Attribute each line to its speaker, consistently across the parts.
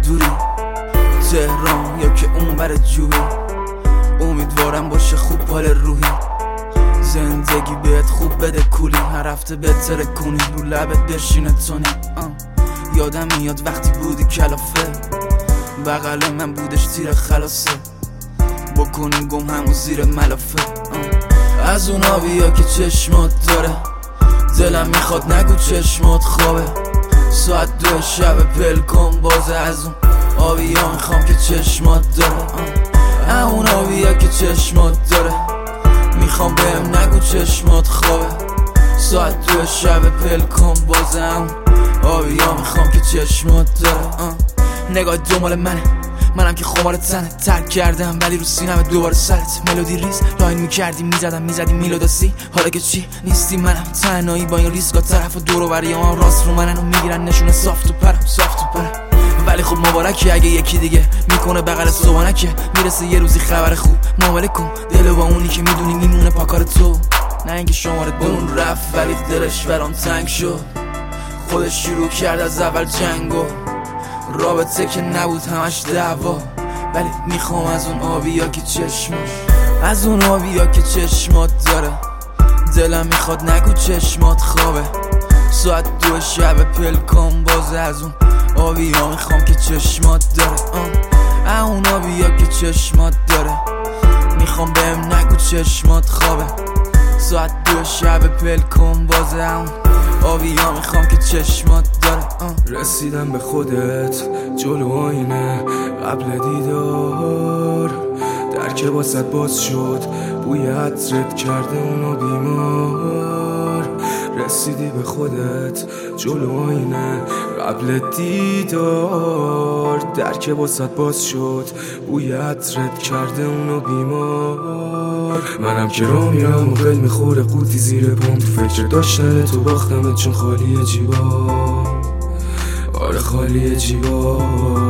Speaker 1: دوری، تهران یا که اون بر جوی. امیدوارم باشه خوب حال روحی، زندگی بهت خوب بده کولی، هر هفته بهتره کنی رو لبت بشینه تونی. یادم میاد وقتی بودی کلافه، بغل من بودش تیر خلاصه، بکنیم گم همون زیر ملافه. از اون آبیا که چشمات داره، دلم میخواد نگو چشمات خوابه. ساعت 2 شب پل کن بازه، از اون آبیا میخوام که چشمات داره. اون آبیا که چشمات داره، میخوام بهم نگو چشمات خوابه. ساعت 2 شب پل کن بازه، اون آبیا میخوام که چشمات داره. نگاه دنبال منم که خمار تنه، ترک کردم ولی رو سینم دوباره سرت. ملودی ریز لاین میکردی میزدی میلوداسی، حالا که چی نیستی منم تنهایی با این ریسکا، طرف و دور و بریام راست رو منن و میگیرن نشونه صاف تو پرم. ولی خب مبارکی اگه یکی دیگه میکنه بغل صبحانکه، میرسه یه روزی خبر خوب معامله کن دلو با اونی که میدونی میمونه پاکار تو. نه اینکه شماره دون رفت ولی دلش برام تنگ شد، خودش شروع کرد از اول جنگو، رابطه که نبود همش دعوا. ولی میخوام از اون آبیا که از اون آبیا که چشمات داره، دلم میخواد نگو چشمات خوابه. ساعت 2 شب پل کن بازه، از اون آبیا میخوام که چشمات داره. اون آبیا که چشمات داره، میخوام بهم نگو چشمات خوابه. ساعت 2 شب پل کن بازه، اون آبیا میخوام که چشمات داره.
Speaker 2: رسیدم به خودت جلو آینه قبل دیدار، درک واسط باز شد بوی عطرت کرده اونو بیمار. رسیدی به خودت جلو آینه قبل دیدار، درک واسط باز شد بوی عطرت کرده اونو بیمار. منم که را میرم و قل میخوره قوطی زیر پام، تو فکر داشتن تو باختمت چون خالی جیبا. آره خالی جیبا.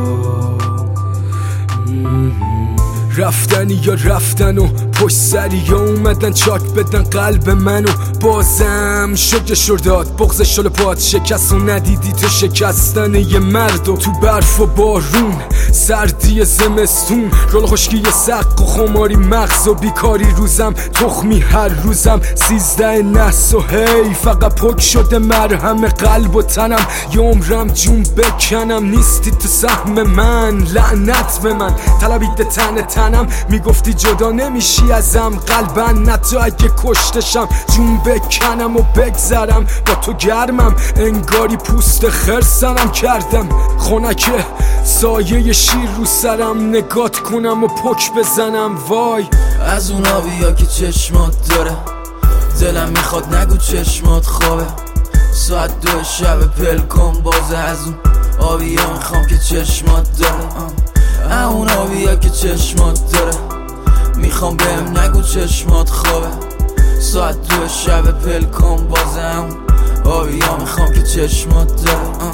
Speaker 2: رفتنی یا رفتن و پشت سری یا اومدن چاک بدن قلب منو، بازم شکرش رو داد بغضش رو پاد شکست و ندیدی تو شکستن یه مرد و تو برف و بارون سردی زمستون، رول خشکی سق و خماری مغز و بیکاری روزم تخمی هر روزم 13 نحس و هی فقط پک شده مرهم قلب و تنم، یه عمرم جون بکنم نیستی تو سهم من. لعنت به من طلبید تنم، میگفتی جدا نمیشی ازم قلبن، نه تو اگه کشتشم جون بکنم و بگذرم با تو گرمم، انگاری پوست خرسنم کردم خونکه سایه شیر رو سرم، نگات کنم و پک بزنم وای.
Speaker 1: از اون آبیا که چشمات داره، دلم میخواد نگو چشمات خوابه. ساعت 2 شب پل کن بازه، از اون آبیا میخوام که چشمات داره. اون آبیا که چشمات داره، میخوام بهم نگو چشمات خوابه. ساعت 2 شب پل کن بازه، اون آبیا میخوام که چشمات داره.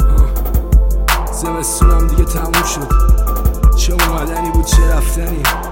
Speaker 2: زمستونم دیگه تموم شد، چه اومدنی بود چه رفتنی.